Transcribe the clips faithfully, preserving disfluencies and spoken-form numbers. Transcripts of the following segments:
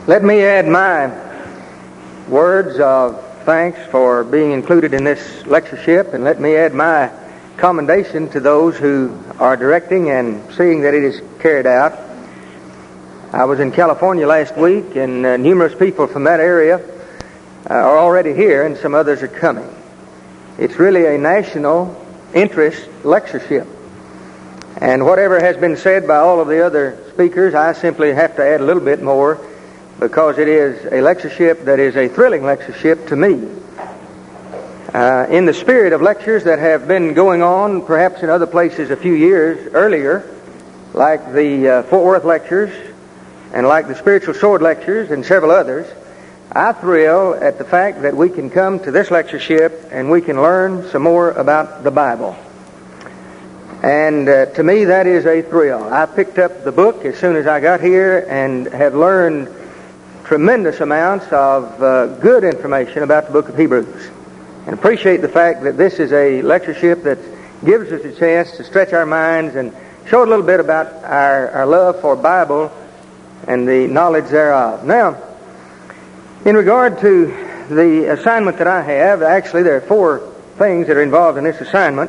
Let me add my words of thanks for being included in this lectureship, and let me add my commendation to those who are directing and seeing that it is carried out. I was in California last week, and uh, numerous people from that area uh, are already here, and some others are coming. It's really a national interest lectureship. And whatever has been said by all of the other speakers, I simply have to add a little bit more, because it is a lectureship that is a thrilling lectureship to me. Uh, in the spirit of lectures that have been going on perhaps in other places a few years earlier, like the uh, Fort Worth lectures and like the Spiritual Sword lectures and several others, I thrill at the fact that we can come to this lectureship and we can learn some more about the Bible. And uh, to me that is a thrill. I picked up the book as soon as I got here and have learned tremendous amounts of uh, good information about the book of Hebrews, and appreciate the fact that this is a lectureship that gives us a chance to stretch our minds and show a little bit about our, our love for Bible and the knowledge thereof. Now, in regard to the assignment that I have, actually there are four things that are involved in this assignment.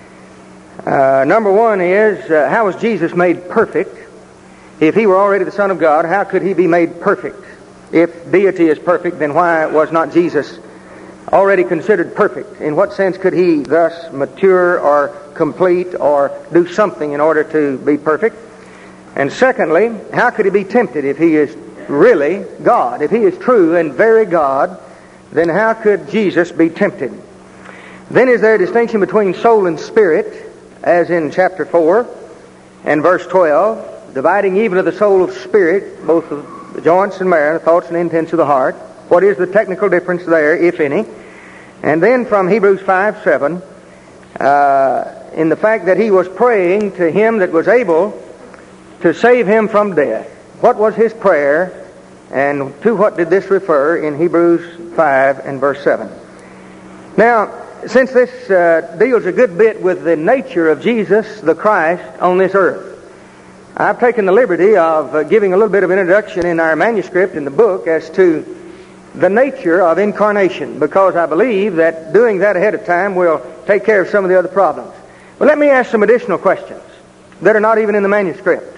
Uh, number one is, uh, how was Jesus made perfect? If he were already the Son of God, how could he be made perfect? If deity is perfect, then why was not Jesus already considered perfect? In what sense could he thus mature or complete or do something in order to be perfect? And secondly, how could he be tempted if he is really God? If he is true and very God, then how could Jesus be tempted? Then is there a distinction between soul and spirit, as in chapter four and verse twelve, dividing even of the soul of spirit, both of the joints and marrow, the thoughts and intents of the heart. What is the technical difference there, if any? And then from Hebrews five seven, uh, in the fact that he was praying to him that was able to save him from death. What was his prayer, and to what did this refer in Hebrews five and verse seven? Now, since this uh, deals a good bit with the nature of Jesus the Christ on this earth, I've taken the liberty of uh, giving a little bit of introduction in our manuscript in the book as to the nature of incarnation, because I believe that doing that ahead of time will take care of some of the other problems. But let me ask some additional questions that are not even in the manuscript.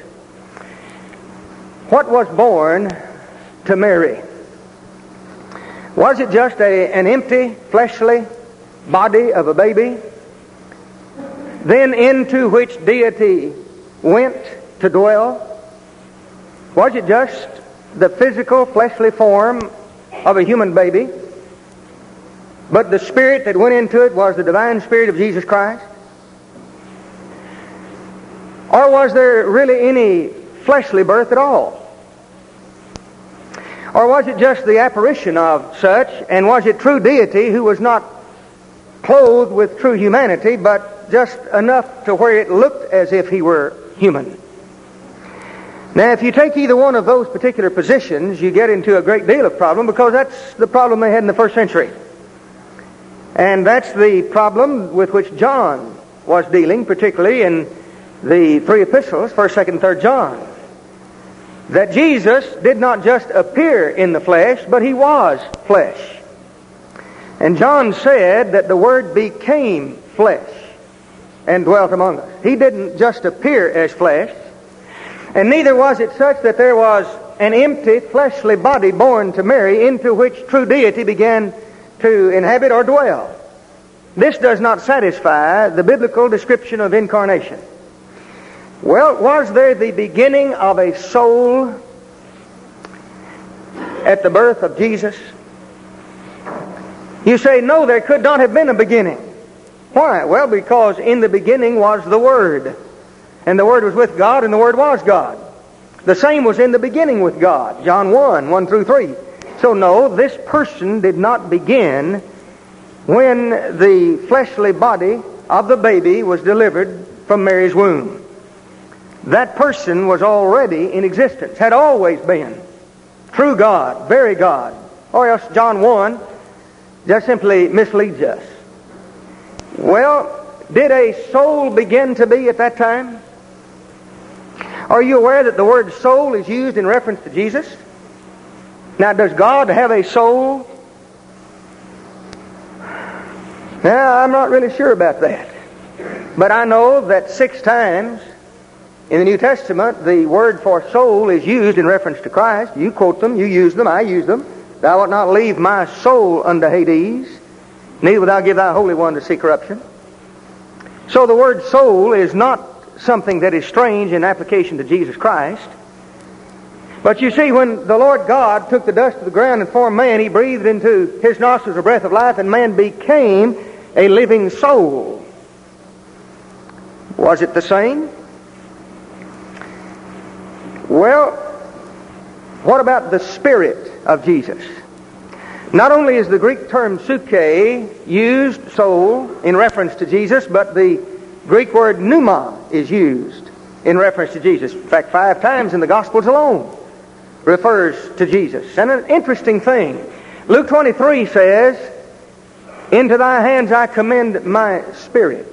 What was born to Mary? Was it just a, an empty, fleshly body of a baby, then into which deity went to dwell? Was it just the physical, fleshly form of a human baby, but the spirit that went into it was the divine Spirit of Jesus Christ? Or was there really any fleshly birth at all? Or was it just the apparition of such, and was it true deity who was not clothed with true humanity, but just enough to where it looked as if he were human? Now, if you take either one of those particular positions, you get into a great deal of problem, because that's the problem they had in the first century. And that's the problem with which John was dealing, particularly in the three epistles, first, second, third John. That Jesus did not just appear in the flesh, but he was flesh. And John said that the Word became flesh and dwelt among us. He didn't just appear as flesh, and neither was it such that there was an empty fleshly body born to Mary into which true deity began to inhabit or dwell. This does not satisfy the biblical description of incarnation. Well, was there the beginning of a soul at the birth of Jesus? You say, no, there could not have been a beginning. Why? Well, because in the beginning was the Word. And the Word was with God, and the Word was God. The same was in the beginning with God. John one, one through three. So no, this person did not begin when the fleshly body of the baby was delivered from Mary's womb. That person was already in existence, had always been. True God, very God. Or else John one just simply misleads us. Well, did a soul begin to be at that time? Are you aware that the word soul is used in reference to Jesus? Now, does God have a soul? Now, I'm not really sure about that. But I know that six times in the New Testament, the word for soul is used in reference to Christ. You quote them, you use them, I use them. Thou wilt not leave my soul unto Hades, neither wilt thou give thy Holy One to see corruption. So the word soul is not something that is strange in application to Jesus Christ. But you see, when the Lord God took the dust of the ground and formed man, He breathed into his nostrils a breath of life, and man became a living soul. Was it the same? Well, what about the Spirit of Jesus? Not only is the Greek term psyche used, soul, in reference to Jesus, but the Greek word pneuma is used in reference to Jesus. In fact, five times in the Gospels alone refers to Jesus. And an interesting thing, Luke twenty-three says, into thy hands I commend my spirit.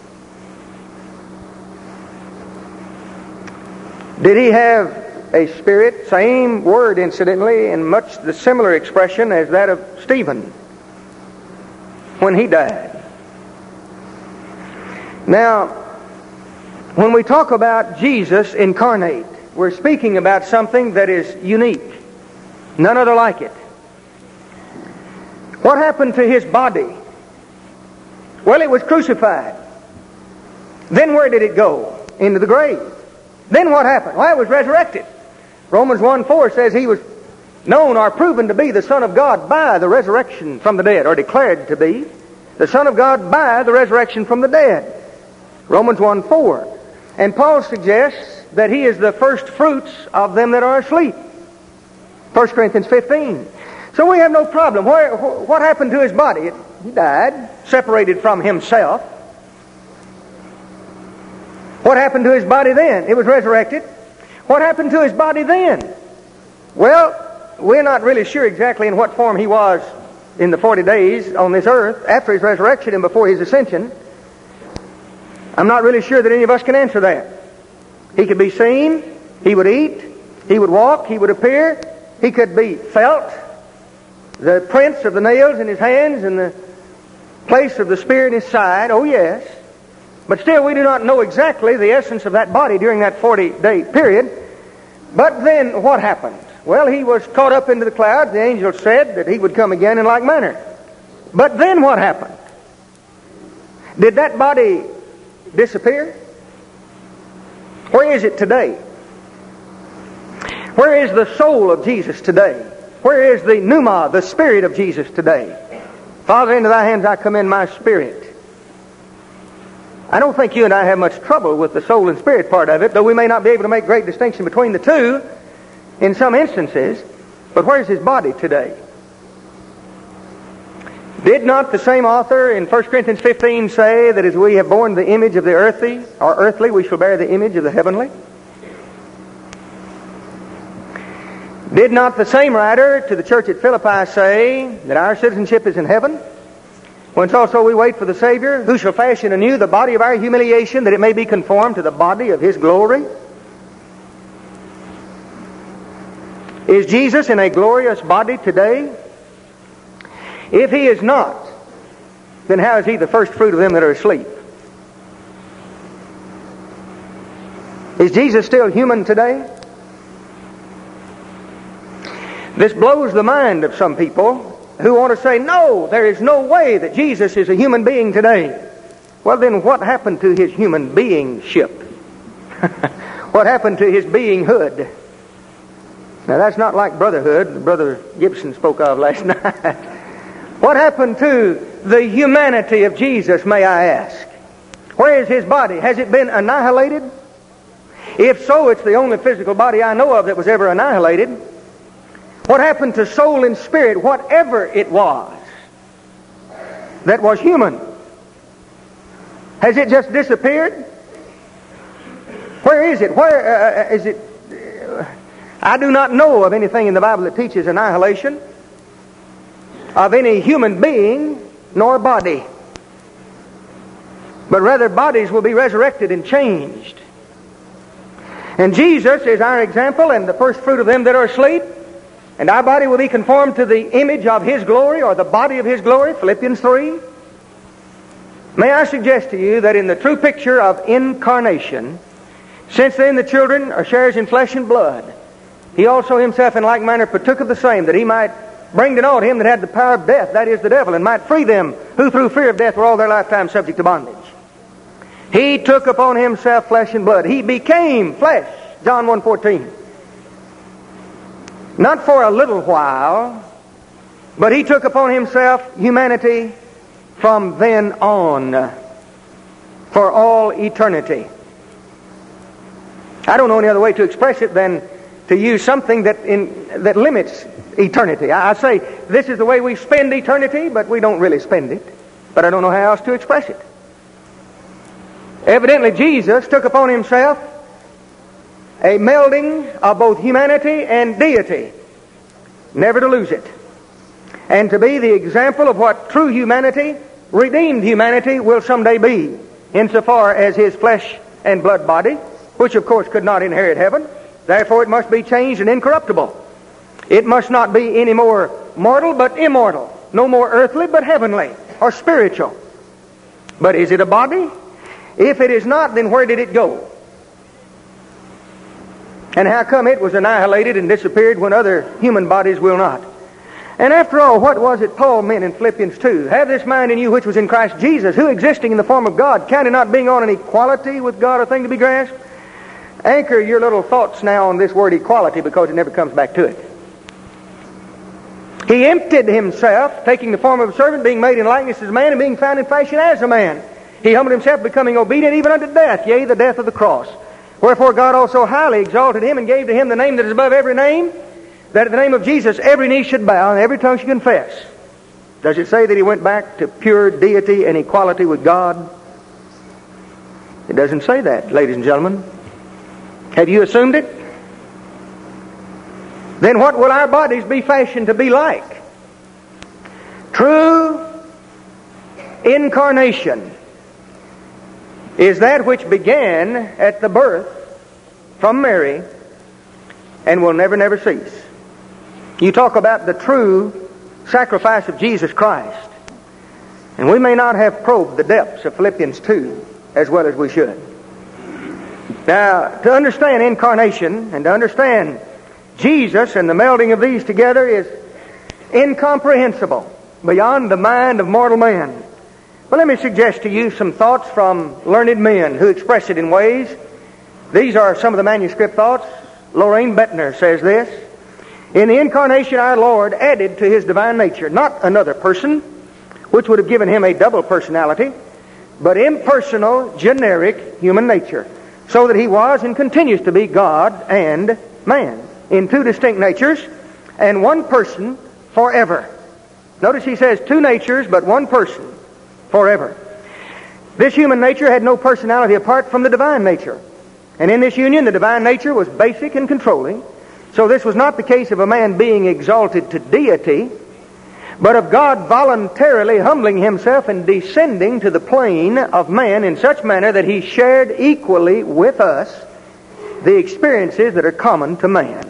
Did he have a spirit? Same word, incidentally, and much the similar expression as that of Stephen when he died. Now, when we talk about Jesus incarnate, we're speaking about something that is unique. None other like it. What happened to his body? Well, it was crucified. Then where did it go? Into the grave. Then what happened? Well, it was resurrected. Romans one four says he was known or proven to be the Son of God by the resurrection from the dead, or declared to be the Son of God by the resurrection from the dead. Romans one four. And Paul suggests that he is the first fruits of them that are asleep. First Corinthians fifteen. So we have no problem. Where, what happened to his body? He died, separated from himself. What happened to his body then? It was resurrected. What happened to his body then? Well, we're not really sure exactly in what form he was in the forty days on this earth after his resurrection and before his ascension. I'm not really sure that any of us can answer that. He could be seen, he would eat, he would walk, he would appear, he could be felt. The prints of the nails in his hands and the place of the spear in his side, oh yes. But still we do not know exactly the essence of that body during that forty-day period. But then what happened? Well, he was caught up into the clouds. The angel said that he would come again in like manner. But then what happened? Did that body disappear? Where is it today? Where is the soul of Jesus today? Where is the pneuma, the Spirit of Jesus today? Father, into thy hands I commend my spirit. I don't think you and I have much trouble with the soul and spirit part of it, though we may not be able to make great distinction between the two in some instances. But where's his body today? Did not the same author in First Corinthians fifteen say that as we have borne the image of the earthly, or earthly, we shall bear the image of the heavenly? Did not the same writer to the church at Philippi say that our citizenship is in heaven? Whence also we wait for the Savior, who shall fashion anew the body of our humiliation, that it may be conformed to the body of His glory? Is Jesus in a glorious body today? If He is not, then how is He the first fruit of them that are asleep? Is Jesus still human today? This blows the mind of some people who want to say, no, there is no way that Jesus is a human being today. Well, then what happened to His human beingship? What happened to His beinghood? Now, that's not like brotherhood Brother Gibson spoke of last night. What happened to the humanity of Jesus, may I ask? Where is His body? Has it been annihilated? If so, it's the only physical body I know of that was ever annihilated. What happened to soul and spirit, whatever it was, that was human? Has it just disappeared? Where is it? Where uh, is it? Uh, I do not know of anything in the Bible that teaches annihilation of any human being nor body. But rather bodies will be resurrected and changed. And Jesus is our example and the first fruit of them that are asleep. And our body will be conformed to the image of His glory, or the body of His glory, Philippians three. May I suggest to you that in the true picture of incarnation, since then the children are sharers in flesh and blood, He also Himself in like manner partook of the same, that He might bring to naught him that had the power of death, that is the devil, and might free them who through fear of death were all their lifetime subject to bondage. He took upon Himself flesh and blood. He became flesh, John one fourteen. Not for a little while, but He took upon Himself humanity from then on, for all eternity. I don't know any other way to express it than to use something that in, that limits eternity. I, I say this is the way we spend eternity, but we don't really spend it. But I don't know how else to express it. Evidently, Jesus took upon Himself a melding of both humanity and deity, never to lose it, and to be the example of what true humanity, redeemed humanity, will someday be, insofar as His flesh and blood body, which of course could not inherit heaven, therefore it must be changed and incorruptible. It must not be any more mortal but immortal, no more earthly but heavenly or spiritual. But is it a body? If it is not, then where did it go? And how come it was annihilated and disappeared when other human bodies will not? And after all, what was it Paul meant in Philippians two? Have this mind in you which was in Christ Jesus, who existing in the form of God, counted not being on an equality with God a thing to be grasped. Anchor your little thoughts now on this word equality, because it never comes back to it. He emptied Himself, taking the form of a servant, being made in likeness as a man, and being found in fashion as a man. He humbled Himself, becoming obedient even unto death, yea, the death of the cross. Wherefore God also highly exalted Him, and gave to Him the name that is above every name, that at the name of Jesus every knee should bow, and every tongue should confess. Does it say that He went back to pure deity and equality with God? It doesn't say that, ladies and gentlemen. Have you assumed it? Then what will our bodies be fashioned to be like? True incarnation is that which began at the birth from Mary and will never, never cease. You talk about the true sacrifice of Jesus Christ, and we may not have probed the depths of Philippians two as well as we should. Now, to understand incarnation and to understand Jesus and the melding of these together is incomprehensible, beyond the mind of mortal man. But let me suggest to you some thoughts from learned men who express it in ways. These are some of the manuscript thoughts. Lorraine Bettner says this: in the incarnation, our Lord added to His divine nature not another person, which would have given Him a double personality, but impersonal, generic human nature, so that He was and continues to be God and man in two distinct natures and one person forever. Notice he says two natures, but one person forever. This human nature had no personality apart from the divine nature. And in this union, the divine nature was basic and controlling. So this was not the case of a man being exalted to deity, but of God voluntarily humbling Himself and descending to the plane of man in such manner that He shared equally with us the experiences that are common to man.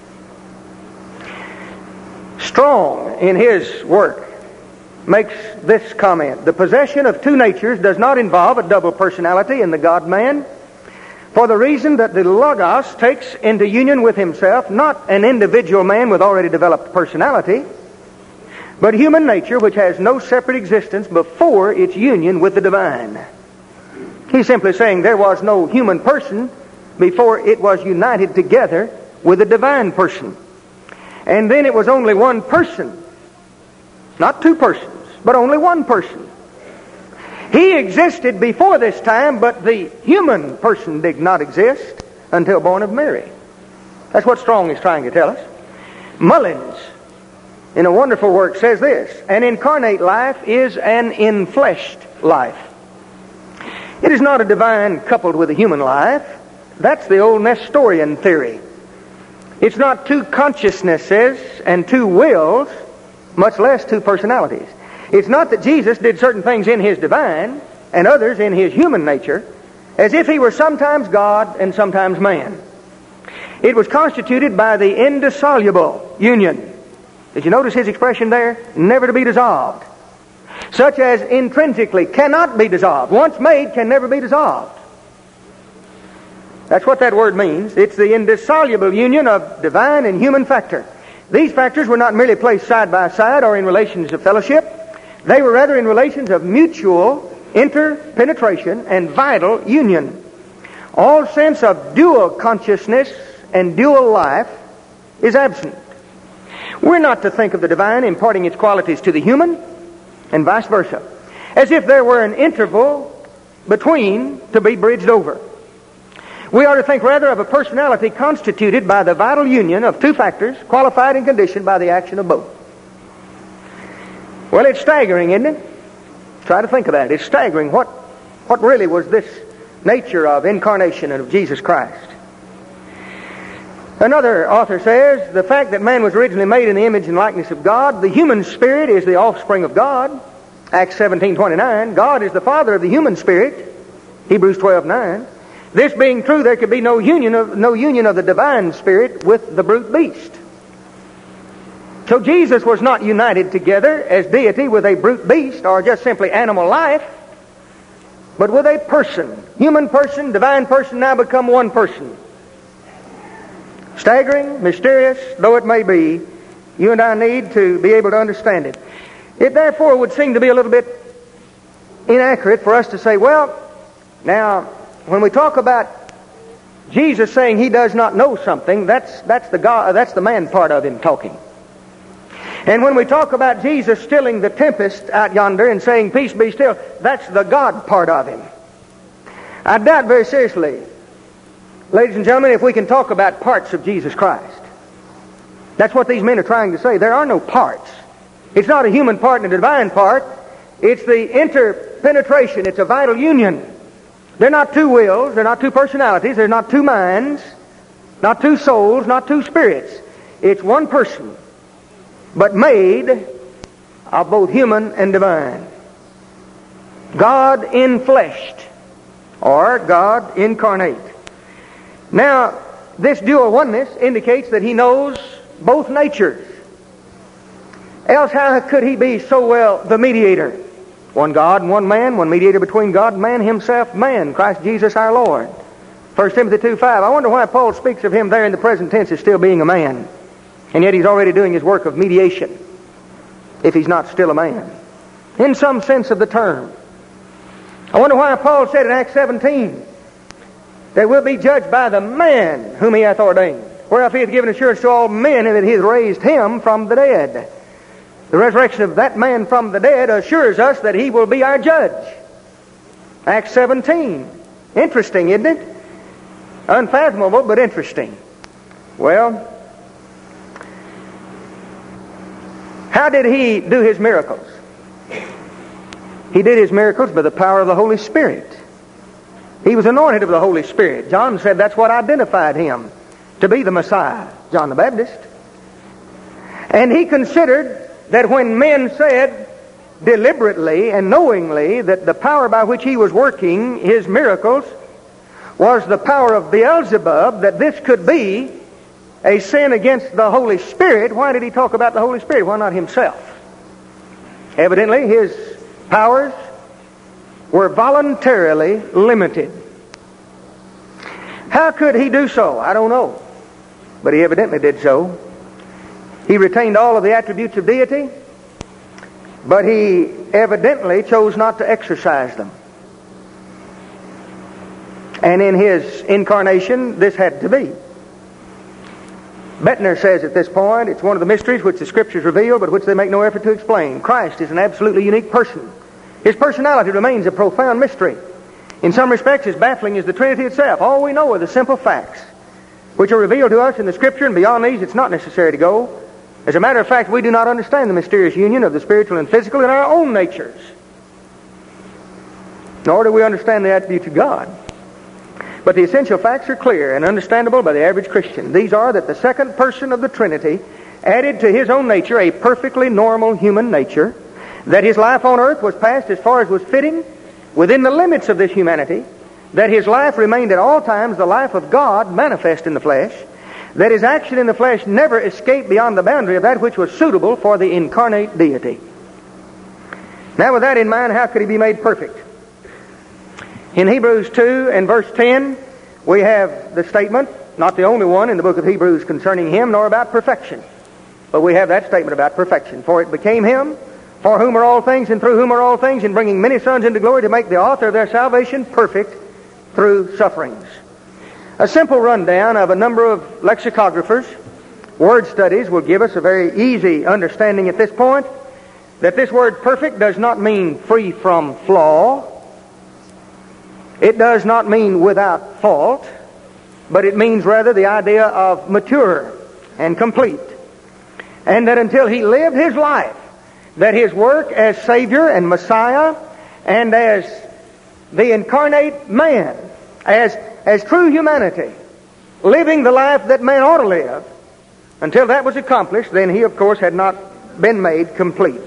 Strong, in his work, makes this comment: the possession of two natures does not involve a double personality in the God-man, for the reason that the Logos takes into union with Himself not an individual man with already developed personality, but human nature which has no separate existence before its union with the divine. He's simply saying there was no human person before it was united together with the divine person. And then it was only one person, not two persons, but only one person. He existed before this time, but the human person did not exist until born of Mary. That's what Strong is trying to tell us. Mullins, in a wonderful work, says this: an incarnate life is an infleshed life. It is not a divine coupled with a human life. That's the old Nestorian theory. It's not two consciousnesses and two wills, much less two personalities. It's not that Jesus did certain things in His divine and others in His human nature, as if He were sometimes God and sometimes man. It was constituted by the indissoluble union. Did you notice his expression there? Never to be dissolved. Such as intrinsically cannot be dissolved. Once made, can never be dissolved. That's what that word means. It's the indissoluble union of divine and human factor. These factors were not merely placed side by side or in relations of fellowship. They were rather in relations of mutual interpenetration and vital union. All sense of dual consciousness and dual life is absent. We're not to think of the divine imparting its qualities to the human, and vice versa, as if there were an interval between to be bridged over. We are to think rather of a personality constituted by the vital union of two factors, qualified and conditioned by the action of both. Well, it's staggering, isn't it? Try to think of that. It's staggering. What, what really was this nature of incarnation of Jesus Christ? Another author says, the fact that man was originally made in the image and likeness of God, the human spirit is the offspring of God, Acts seventeen twenty-nine. God is the father of the human spirit, Hebrews twelve nine. This being true, there could be no union of, no union of the divine spirit with the brute beast. So Jesus was not united together as deity with a brute beast or just simply animal life, but with a person, human person, divine person, now become one person. Staggering, mysterious though it may be, you and I need to be able to understand it. It therefore would seem to be a little bit inaccurate for us to say, well, now, when we talk about Jesus saying he does not know something, that's, that's, the God, that's the man part of him talking. And when we talk about Jesus stilling the tempest out yonder and saying, peace be still, that's the God part of him. I doubt very seriously, ladies and gentlemen, if we can talk about parts of Jesus Christ. That's what these men are trying to say. There are no parts. It's not a human part and a divine part. It's the interpenetration. It's a vital union. They're not two wills. They're not two personalities. They're not two minds. Not two souls. Not two spirits. It's one person, but made of both human and divine. God infleshed, or God incarnate. Now, this dual oneness indicates that he knows both natures. Else how could he be so well the mediator? One God and one man, one mediator between God and man, himself man, Christ Jesus our Lord. First Timothy two five. I wonder why Paul speaks of him there in the present tense as still being a man. And yet he's already doing his work of mediation, if he's not still a man, in some sense of the term. I wonder why Paul said in Acts seventeen that we'll be judged by the man whom he hath ordained, whereof he hath given assurance to all men, and that he hath raised him from the dead. The resurrection of that man from the dead assures us that he will be our judge. Acts seventeen. Interesting, isn't it? Unfathomable, but interesting. Well, how did he do his miracles? He did his miracles by the power of the Holy Spirit. He was anointed of the Holy Spirit. John said that's what identified him to be the Messiah, John the Baptist. And he considered that when men said deliberately and knowingly that the power by which he was working his miracles was the power of Beelzebub, that this could be a sin against the Holy Spirit, why did he talk about the Holy Spirit? Why not himself? Evidently, his powers were voluntarily limited. How could he do so? I don't know. But he evidently did so. He retained all of the attributes of deity, but he evidently chose not to exercise them. And in his incarnation, this had to be. Bettner says at this point, it's one of the mysteries which the Scriptures reveal, but which they make no effort to explain. Christ is an absolutely unique person. His personality remains a profound mystery. In some respects, as baffling as the Trinity itself. All we know are the simple facts, which are revealed to us in the Scripture, and beyond these, it's not necessary to go. As a matter of fact, we do not understand the mysterious union of the spiritual and physical in our own natures. Nor do we understand the attributes of God. But the essential facts are clear and understandable by the average Christian. These are that the second person of the Trinity added to his own nature a perfectly normal human nature, that his life on earth was passed as far as was fitting within the limits of this humanity, that his life remained at all times the life of God manifest in the flesh, that his action in the flesh never escaped beyond the boundary of that which was suitable for the incarnate deity. Now, with that in mind, how could he be made perfect? In Hebrews two and verse ten, we have the statement, not the only one in the book of Hebrews concerning him, nor about perfection. But we have that statement about perfection. For it became him, for whom are all things, and through whom are all things, in bringing many sons into glory, to make the author of their salvation perfect through sufferings. A simple rundown of a number of lexicographers, word studies, will give us a very easy understanding at this point that this word perfect does not mean free from flaw. It does not mean without fault, but it means rather the idea of mature and complete. And that until he lived his life, that his work as Savior and Messiah and as the incarnate man, as, as true humanity, living the life that man ought to live, until that was accomplished, then he, of course, had not been made complete.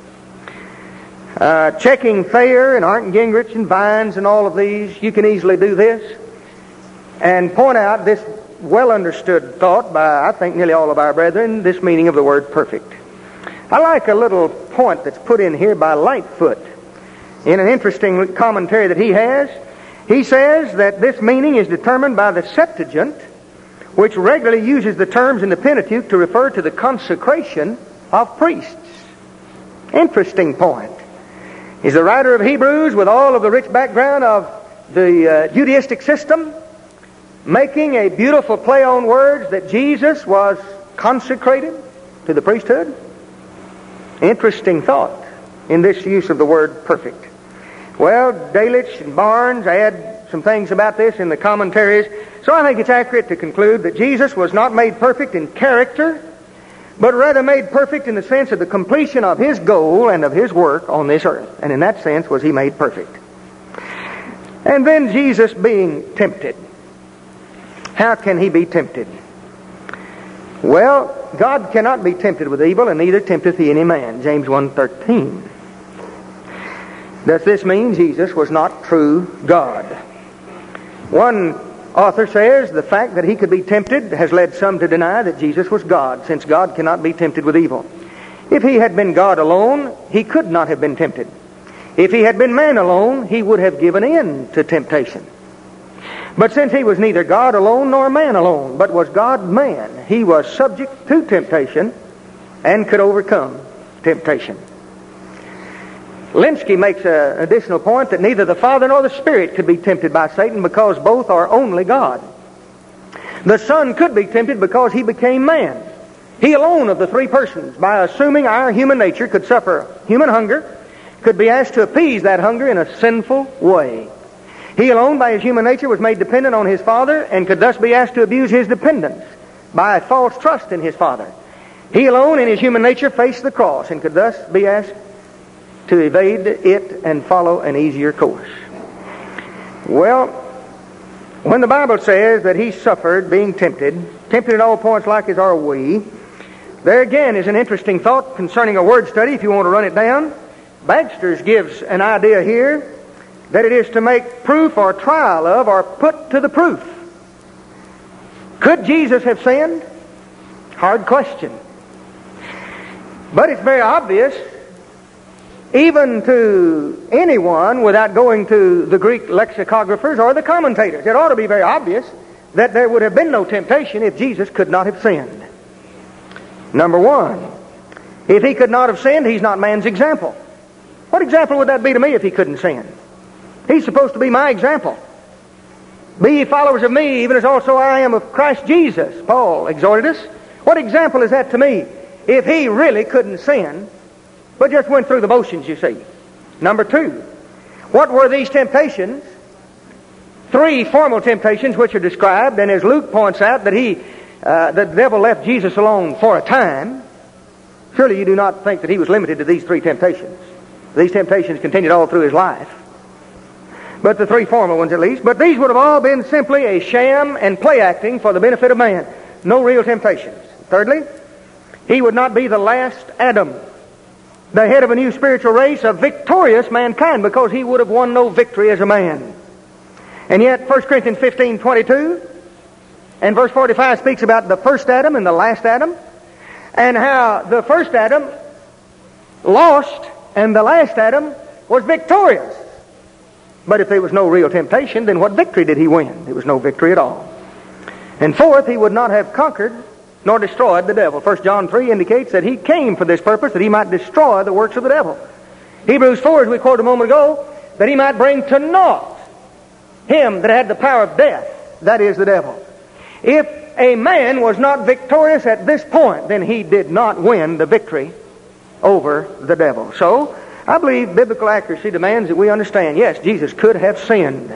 Uh, checking Thayer and Arndt and Gingrich and Vines and all of these, you can easily do this and point out this well-understood thought by, I think, nearly all of our brethren, this meaning of the word perfect. I like a little point that's put in here by Lightfoot in an interesting commentary that he has. He says that this meaning is determined by the Septuagint, which regularly uses the terms in the Pentateuch to refer to the consecration of priests. Interesting point. He's the writer of Hebrews with all of the rich background of the uh, Judaistic system, making a beautiful play on words that Jesus was consecrated to the priesthood. Interesting thought in this use of the word perfect. Well, Delitzsch and Barnes add some things about this in the commentaries, so I think it's accurate to conclude that Jesus was not made perfect in character, but rather made perfect in the sense of the completion of his goal and of his work on this earth. And in that sense was he made perfect. And then Jesus being tempted. How can he be tempted? Well, God cannot be tempted with evil, and neither tempteth he any man. James one thirteen. Does this mean Jesus was not true God? One author says the fact that he could be tempted has led some to deny that Jesus was God, since God cannot be tempted with evil. If he had been God alone, he could not have been tempted. If he had been man alone, he would have given in to temptation. But since he was neither God alone nor man alone, but was God-man, he was subject to temptation and could overcome temptation. Linsky makes an additional point that neither the Father nor the Spirit could be tempted by Satan because both are only God. The Son could be tempted because he became man. He alone of the three persons, by assuming our human nature, could suffer human hunger, could be asked to appease that hunger in a sinful way. He alone, by his human nature, was made dependent on his Father and could thus be asked to abuse his dependence by false trust in his Father. He alone, in his human nature, faced the cross and could thus be asked to evade it and follow an easier course. Well, when the Bible says that he suffered being tempted, tempted at all points like as are we, there again is an interesting thought concerning a word study if you want to run it down. Bagster's gives an idea here that it is to make proof or trial of or put to the proof. Could Jesus have sinned? Hard question. But it's very obvious, even to anyone without going to the Greek lexicographers or the commentators. It ought to be very obvious that there would have been no temptation if Jesus could not have sinned. Number one, if he could not have sinned, he's not man's example. What example would that be to me if he couldn't sin? He's supposed to be my example. Be ye followers of me, even as also I am of Christ Jesus, Paul exhorted us. What example is that to me if he really couldn't sin, but just went through the motions, you see? Number two, what were these temptations? Three formal temptations which are described, and as Luke points out that he, uh, the devil left Jesus alone for a time. Surely you do not think that he was limited to these three temptations. These temptations continued all through his life. But the three formal ones at least. But these would have all been simply a sham and play acting for the benefit of man. No real temptations. Thirdly, he would not be the last Adam, the head of a new spiritual race, a victorious mankind, because he would have won no victory as a man. And yet, First Corinthians fifteen twenty-two And verse forty-five speaks about the first Adam and the last Adam, and how the first Adam lost and the last Adam was victorious. But if there was no real temptation, then what victory did he win? There was no victory at all. And fourth, he would not have conquered nor destroyed the devil. First John three indicates that he came for this purpose, that he might destroy the works of the devil. Hebrews four, as we quoted a moment ago, that he might bring to naught him that had the power of death, that is the devil. If a man was not victorious at this point, then he did not win the victory over the devil. So, I believe biblical accuracy demands that we understand, yes, Jesus could have sinned.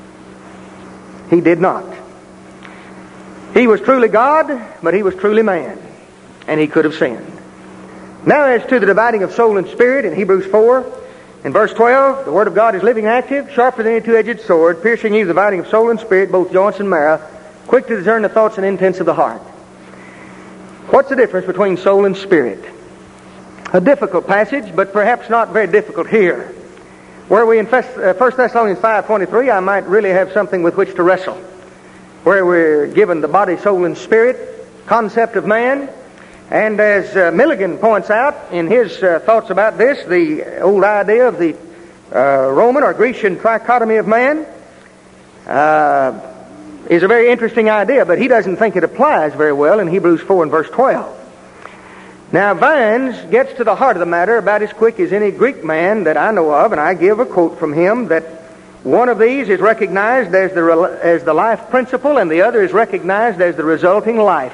He did not. He was truly God, but he was truly man, and he could have sinned. Now, as to the dividing of soul and spirit in Hebrews four, in verse twelve, the Word of God is living and active, sharper than any two-edged sword, piercing even the dividing of soul and spirit, both joints and marrow, quick to discern the thoughts and intents of the heart. What's the difference between soul and spirit? A difficult passage, but perhaps not very difficult here. Where we in First Thessalonians five twenty-three, I might really have something with which to wrestle. Where we're given the body, soul, and spirit concept of man. And as uh, Milligan points out in his uh, thoughts about this, the old idea of the uh, Roman or Grecian trichotomy of man uh, is a very interesting idea, but he doesn't think it applies very well in Hebrews four and verse twelve. Now, Vines gets to the heart of the matter about as quick as any Greek man that I know of, and I give a quote from him that one of these is recognized as the, as the life principle, and the other is recognized as the resulting life.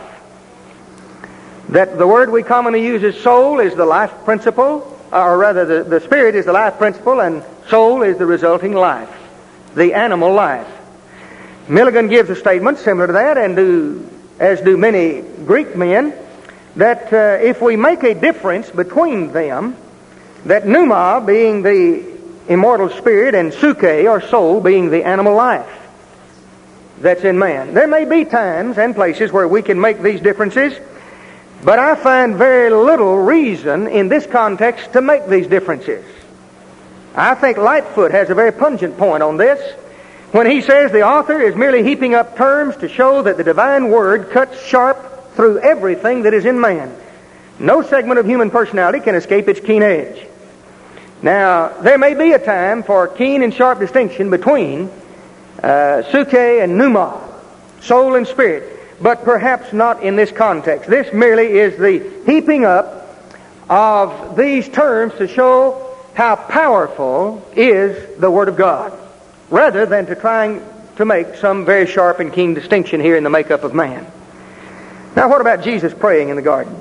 That the word we commonly use as soul is the life principle, or rather the, the spirit is the life principle, and soul is the resulting life, the animal life. Milligan gives a statement similar to that, and do, as do many Greek men, that uh, if we make a difference between them, that pneuma being the immortal spirit and suke or soul being the animal life that's in man. There may be times and places where we can make these differences, but I find very little reason in this context to make these differences. I think Lightfoot has a very pungent point on this when he says the author is merely heaping up terms to show that the divine word cuts sharp through everything that is in man. No segment of human personality can escape its keen edge. Now, there may be a time for keen and sharp distinction between uh, suke and pneuma, soul and spirit, but perhaps not in this context. This merely is the heaping up of these terms to show how powerful is the Word of God, rather than to trying to make some very sharp and keen distinction here in the makeup of man. Now, what about Jesus praying in the garden?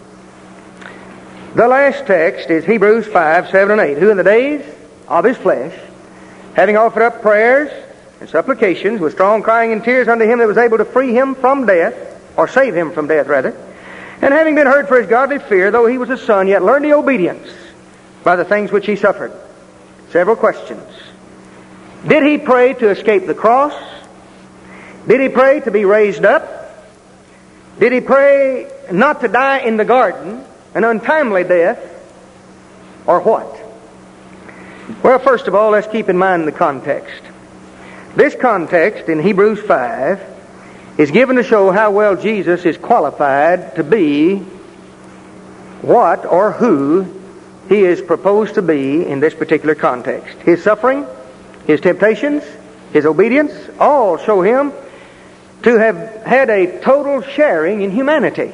The last text is Hebrews five, seven, and eight. Who in the days of his flesh, having offered up prayers and supplications with strong crying and tears unto him that was able to free him from death, or save him from death rather, and having been heard for his godly fear, though he was a son, yet learned the obedience by the things which he suffered. Several questions. Did he pray to escape the cross? Did he pray to be raised up? Did he pray not to die in the garden, an untimely death, or what? Well, first of all, let's keep in mind the context. This context in Hebrews five is given to show how well Jesus is qualified to be what or who he is proposed to be in this particular context. His suffering, his temptations, his obedience, all show him to have had a total sharing in humanity.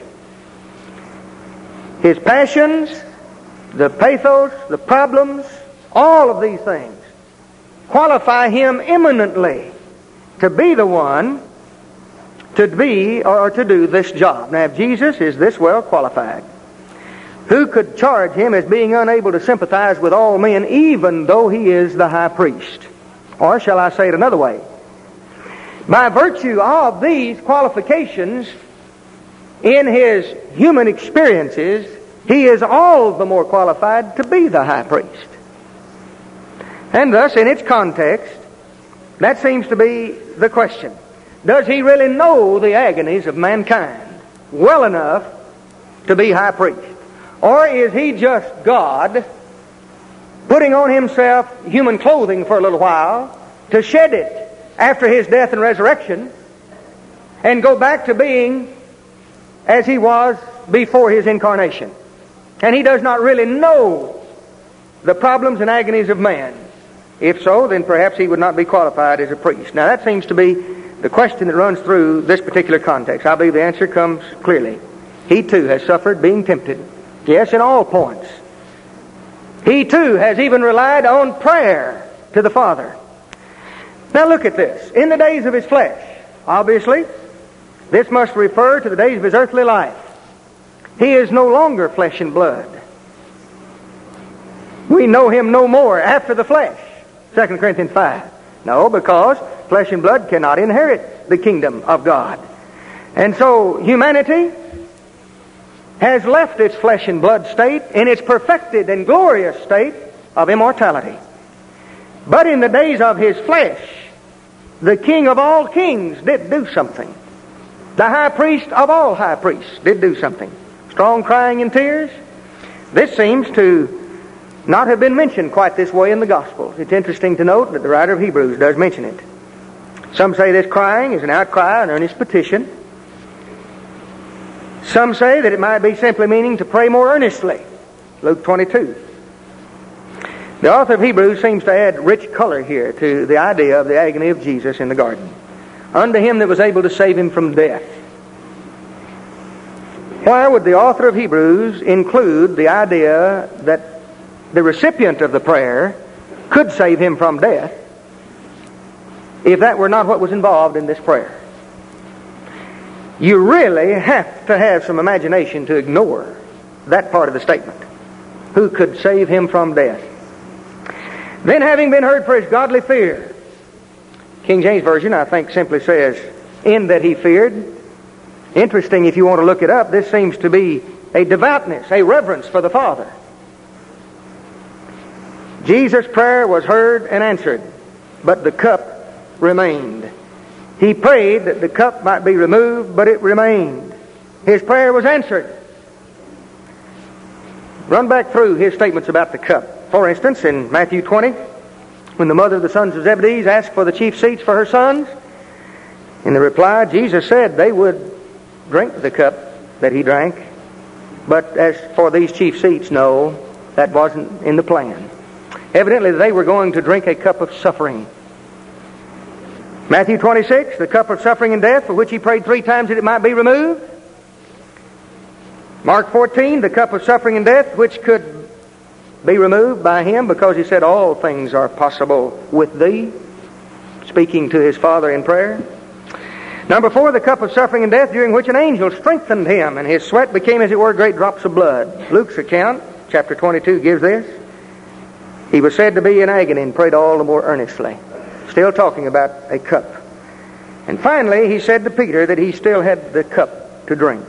His passions, the pathos, the problems, all of these things qualify him eminently to be the one to be or to do this job. Now, if Jesus is this well qualified, who could charge him as being unable to sympathize with all men, even though he is the high priest? Or shall I say it another way? By virtue of these qualifications in his human experiences, he is all the more qualified to be the high priest. And thus, in its context, that seems to be the question. Does he really know the agonies of mankind well enough to be high priest? Or is he just God putting on himself human clothing for a little while to shed it after his death and resurrection, and go back to being as he was before his incarnation. And he does not really know the problems and agonies of man. If so, then perhaps he would not be qualified as a priest. Now that seems to be the question that runs through this particular context. I believe the answer comes clearly. He too has suffered being tempted. Yes, in all points. He too has even relied on prayer to the Father. Now look at this. In the days of his flesh, obviously, this must refer to the days of his earthly life. He is no longer flesh and blood. We know him no more after the flesh. Second Corinthians five. No, because flesh and blood cannot inherit the kingdom of God. And so humanity has left its flesh and blood state in its perfected and glorious state of immortality. But in the days of his flesh, the King of all kings did do something. The high priest of all high priests did do something. Strong crying and tears. This seems to not have been mentioned quite this way in the Gospels. It's interesting to note that the writer of Hebrews does mention it. Some say this crying is an outcry, an earnest petition. Some say that it might be simply meaning to pray more earnestly. Luke twenty-two. The author of Hebrews seems to add rich color here to the idea of the agony of Jesus in the garden. Unto him that was able to save him from death. Why would the author of Hebrews include the idea that the recipient of the prayer could save him from death if that were not what was involved in this prayer? You really have to have some imagination to ignore that part of the statement. Who could save him from death? Then having been heard for his godly fear. King James Version, I think, simply says, in that he feared. Interesting, if you want to look it up, this seems to be a devoutness, a reverence for the Father. Jesus' prayer was heard and answered, but the cup remained. He prayed that the cup might be removed, but it remained. His prayer was answered. Run back through his statements about the cup. For instance, in Matthew twenty, when the mother of the sons of Zebedee asked for the chief seats for her sons, in the reply, Jesus said they would drink the cup that he drank. But as for these chief seats, no, that wasn't in the plan. Evidently, they were going to drink a cup of suffering. Matthew twenty-six, the cup of suffering and death, for which he prayed three times that it might be removed. Mark fourteen, the cup of suffering and death, which could be removed by him because he said, all things are possible with thee, speaking to his Father in prayer. Number four, the cup of suffering and death, during which an angel strengthened him, and his sweat became, as it were, great drops of blood. Luke's account, chapter twenty-two, gives this. He was said to be in agony and prayed all the more earnestly. Still talking about a cup. And finally, he said to Peter that he still had the cup to drink.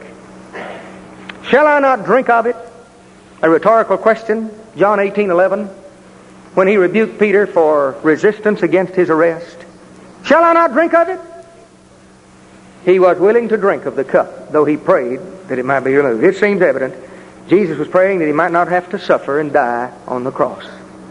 Shall I not drink of it? A rhetorical question. John eighteen eleven, when he rebuked Peter for resistance against his arrest. Shall I not drink of it? He was willing to drink of the cup, though he prayed that it might be removed. It seems evident Jesus was praying that he might not have to suffer and die on the cross.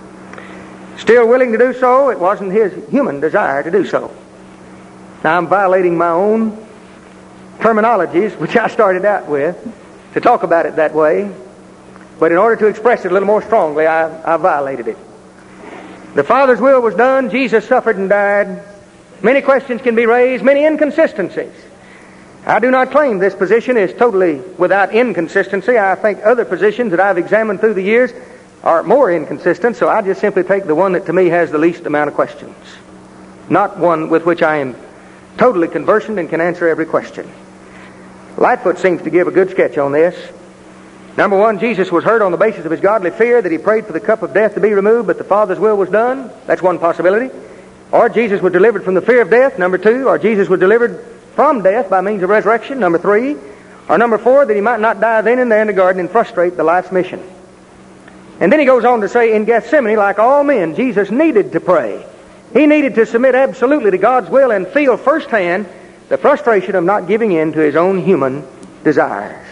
Still willing to do so, it wasn't his human desire to do so. Now I'm violating my own terminologies, which I started out with, to talk about it that way. But in order to express it a little more strongly, I, I violated it. The Father's will was done. Jesus suffered and died. Many questions can be raised, many inconsistencies. I do not claim this position is totally without inconsistency. I think other positions that I've examined through the years are more inconsistent, so I just simply take the one that to me has the least amount of questions. Not one with which I am totally conversant and can answer every question. Lightfoot seems to give a good sketch on this. Number one, Jesus was heard on the basis of his godly fear that he prayed for the cup of death to be removed, but the Father's will was done. That's one possibility. Or Jesus was delivered from the fear of death. Number two, or Jesus was delivered from death by means of resurrection. Number three, or number four, that he might not die then and there in the garden and frustrate the life's mission. And then he goes on to say, in Gethsemane, like all men, Jesus needed to pray. He needed to submit absolutely to God's will and feel firsthand the frustration of not giving in to his own human desires.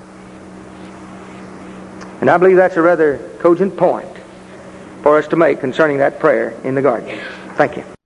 And I believe that's a rather cogent point for us to make concerning that prayer in the garden. Thank you.